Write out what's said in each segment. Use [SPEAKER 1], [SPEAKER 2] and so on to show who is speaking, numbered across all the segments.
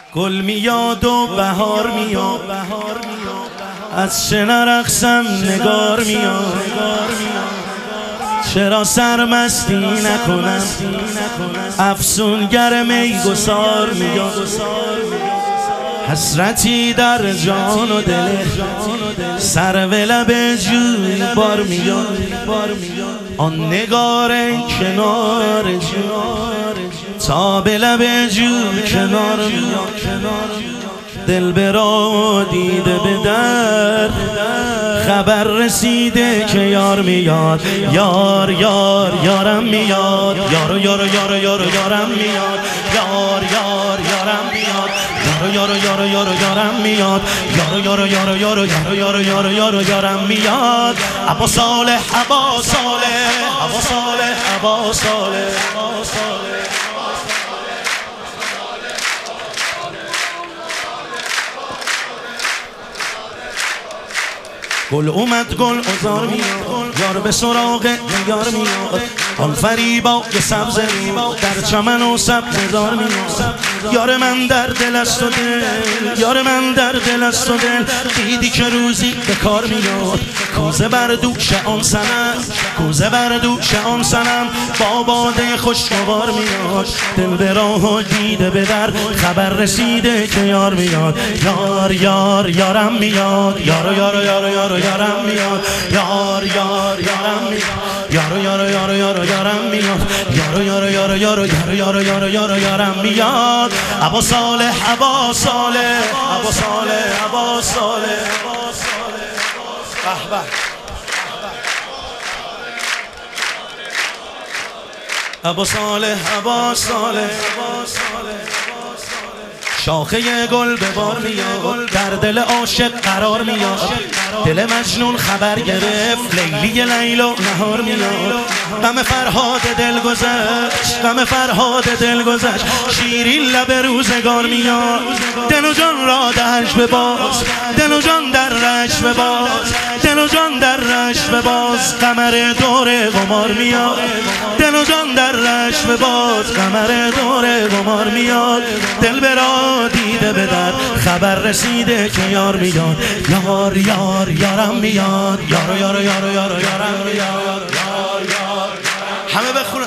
[SPEAKER 1] گل میاد و بهار میاد، از چه نرقصم نگار میاد. چرا سرمستی نکنم، افسونگر میگسار میاد. حسرتی در جان و دل، سر و لب جوی بار میاد. آن نگار کنار جوی تا به لب جوی کنار میاد. دل برا دیده به در، خبر رسیده که یار میاد. یار یار یارم میاد، یارو یارو یارو یارو یارم میاد. یار یار یارم میاد، یارو یارو یارو یارو یارم میاد. یارو یارو یارو یارو یارو یارو یارو یارو یارم میاد. ابا صالح ابا صالح ابا صالح ابا صالح ابا صالح. گل اومد گل ازار میاد، یار به سراغ نگار میاد. آن فریبا که سبز در چمن و سبززار میاد. یار من در دل است و دل، یار من در دل است و دل. دیدی که روزی به کار میاد، کوزه بر دوش آن صنم، کوزه بر دوش آن صنم. با باده خوشگوار میاد. دل به راه و دیده به در، خبر رسیده که یار میاد. یار یار یارم میاد، یارو یارو یارو یارو یارم میاد. یار یار یارم میاد، یارو یارو یارو یارو یارم میاد. یارو یارو یارو یارو یارو یارو یارو یارو یارم میاد. ابا صالح ابا صالح ابا صالح ابا صالح ابا صالح. به به ابا صالح ابا صالح ابا صالح. شاخه گل به بار میاد، در دل عاشق قرار میاد. دل مجنون خبر گرفت، لیلی لیل و نهار میاد. غم فرهاد دل گذشت، غم فرهاد دل گذشت. شیرین لب روزگار میاد. دل و جان را درش بباز، دل و جان در رش بباز، دل و جان در رش بباز. قمر دور قمار میاد، دل و جان در رش بباز. قمر دور قمار میاد. دل برا دیده به در، خبر رسیده که یار میاد. یار یار یارم میاد، یارو یارو یارو یارو یارم میاد. یار یار همه بخونه.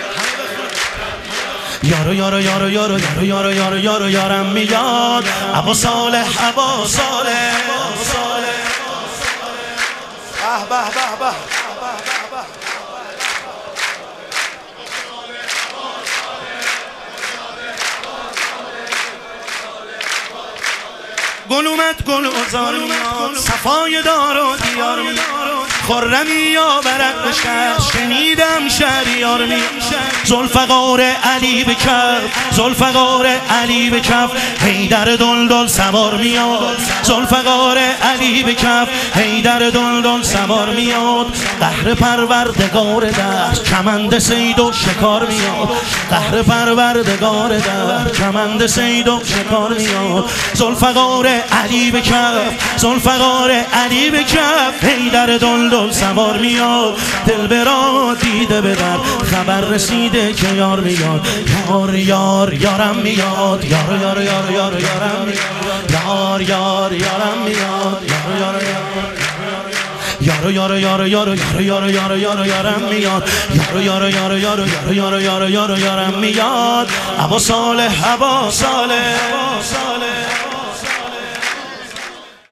[SPEAKER 1] یارو یارو یارو یارو یارو یارو یارو یارو یارم میاد. ابا صالح ابا صالح ابا صالح. به به به به. گل اومد گل ازار میاد، صفای دار و دیار میاد. خرمی یا برد بشکش، شنیدم شهریار میاد. ذوالفقار علی به کف، ذوالفقار علی به کف. حیدر دلدل سوار میاد، ذوالفقار علی به کف. حیدر دلدل سوار میاد. قهر پروردگار در، کمند صید و شکار میاد. قهر پروردگار در، کمند صید و شکار میاد. ذوالفقار علی به کف، ذوالفقار علی به کف. حیدر دلدل سوار میاد. دل برا دیده به در، خبر رسیده که یار میاد. یار یار یارم میاد، یارو یارو یارو یارو یارم میاد. یار یار یارم میاد، یارو یارو یارو یارو یارو یارو یارو یارو یارو یارم میاد. یارو یارو یارو یارو یارو یارو یارو یارو یارم میاد. ابا صالح ابا صالح.